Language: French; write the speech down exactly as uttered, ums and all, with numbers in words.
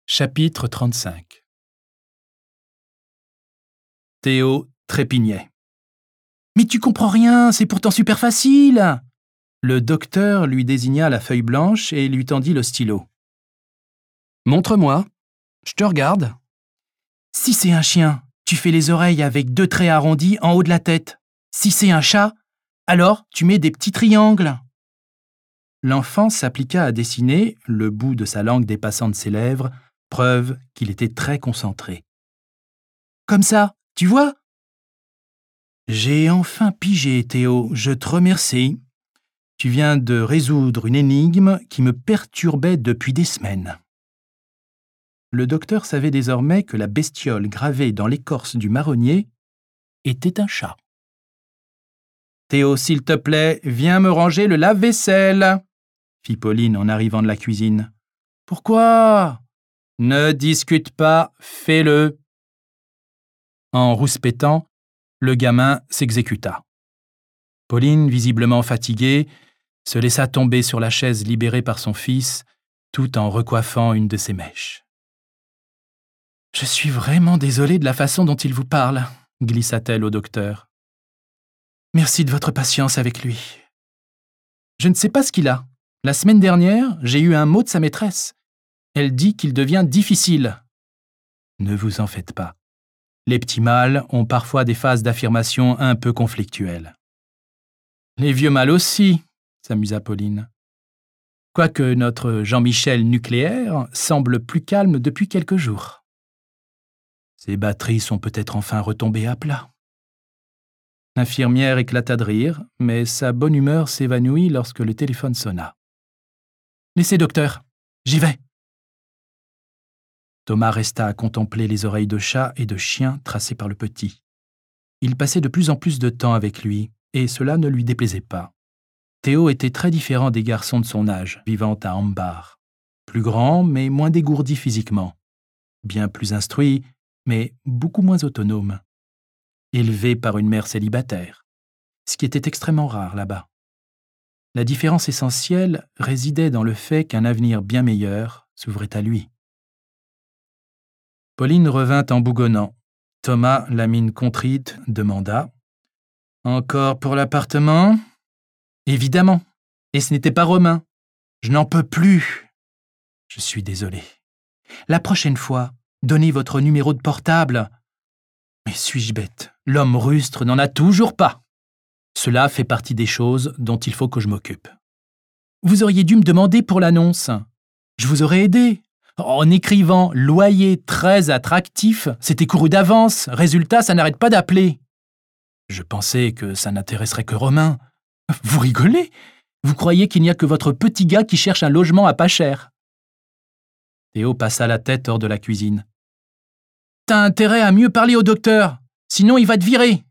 Chapitre trente-cinq. Théo trépignait. « Mais tu comprends rien, c'est pourtant super facile !» Le docteur lui désigna la feuille blanche et lui tendit le stylo. « Montre-moi, je te regarde. »« Si c'est un chien, tu fais les oreilles avec deux traits arrondis en haut de la tête. Si c'est un chat, alors tu mets des petits triangles. » L'enfant s'appliqua à dessiner, le bout de sa langue dépassant de ses lèvres, preuve qu'il était très concentré. « Comme ça, tu vois ?»« J'ai enfin pigé, Théo, je te remercie. Tu viens de résoudre une énigme qui me perturbait depuis des semaines. » Le docteur savait désormais que la bestiole gravée dans l'écorce du marronnier était un chat. « Théo, s'il te plaît, viens me ranger le lave-vaisselle !» fit Pauline en arrivant de la cuisine. « Pourquoi ?»« Ne discute pas, fais-le !» En rouspétant, le gamin s'exécuta. Pauline, visiblement fatiguée, se laissa tomber sur la chaise libérée par son fils, tout en recoiffant une de ses mèches. « Je suis vraiment désolée de la façon dont il vous parle, » glissa-t-elle au docteur. « Merci de votre patience avec lui. Je ne sais pas ce qu'il a. La semaine dernière, j'ai eu un mot de sa maîtresse. Elle dit qu'il devient difficile. » « Ne vous en faites pas. Les petits mâles ont parfois des phases d'affirmation un peu conflictuelles. »« Les vieux mâles aussi, » s'amusa Pauline. « Quoique notre Jean-Michel nucléaire semble plus calme depuis quelques jours. Ses batteries sont peut-être enfin retombées à plat. » L'infirmière éclata de rire, mais sa bonne humeur s'évanouit lorsque le téléphone sonna. « Laissez, docteur, j'y vais. » Thomas resta à contempler les oreilles de chat et de chien tracées par le petit. Il passait de plus en plus de temps avec lui, et cela ne lui déplaisait pas. Théo était très différent des garçons de son âge, vivant à Ambar. Plus grand, mais moins dégourdi physiquement. Bien plus instruit, mais beaucoup moins autonome. Élevé par une mère célibataire, ce qui était extrêmement rare là-bas. La différence essentielle résidait dans le fait qu'un avenir bien meilleur s'ouvrait à lui. Pauline revint en bougonnant. Thomas, la mine contrite, demanda « Encore pour l'appartement ?»« Évidemment. Et ce n'était pas Romain. Je n'en peux plus. Je suis désolé. La prochaine fois, donnez votre numéro de portable. Mais suis-je bête? L'homme rustre n'en a toujours pas. Cela fait partie des choses dont il faut que je m'occupe. Vous auriez dû me demander pour l'annonce. Je vous aurais aidé. En écrivant « loyer très attractif », c'était couru d'avance. Résultat, ça n'arrête pas d'appeler. Je pensais que ça n'intéresserait que Romain. Vous rigolez? Vous croyez qu'il n'y a que votre petit gars qui cherche un logement à pas cher? Théo passa la tête hors de la cuisine. T'as intérêt à mieux parler au docteur, sinon il va te virer.